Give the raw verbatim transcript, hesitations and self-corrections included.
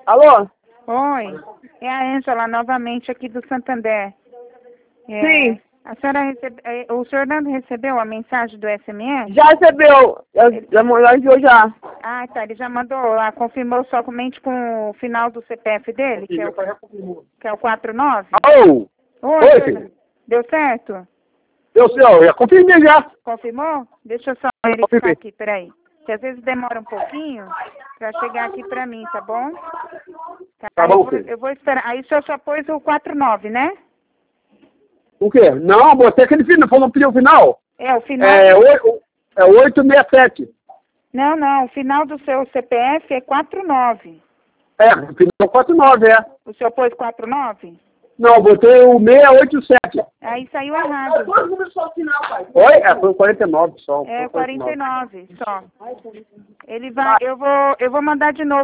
Alô? Oi, é a Ângela novamente aqui do Santander. É, Sim. A senhora recebe, é, o senhor não recebeu a mensagem do S M S? Já recebeu. Eu, já, já enviou já. Ah, tá, ele já mandou lá, confirmou somente com o final do C P F dele, que é o, que é o quatro nove? Alô? Oi, Oi, senhor, filho. deu certo? Eu, eu já confirmei já. Confirmou? Deixa eu só verificar Confirmei. aqui, peraí. Que às vezes demora um pouquinho pra chegar aqui pra mim, tá bom? Tá, Tá eu, bom, vou, filho. eu vou esperar. Aí o senhor só pôs o quatro nove, né? O quê? Não, você aquele final, falou pedir o final. É, o final... É, do- oi- é oito seis sete. Não, não, o final do seu C P F é quatro nove. É, o final quatro nove, é. O senhor pôs quatro nove? Não, botei o seis oito sete. Aí saiu errado. Oi? É, foi o quarenta e nove só. É foi o o quarenta e quarenta e nove. nove só. Ele vai, eu vou, eu vou mandar de novo.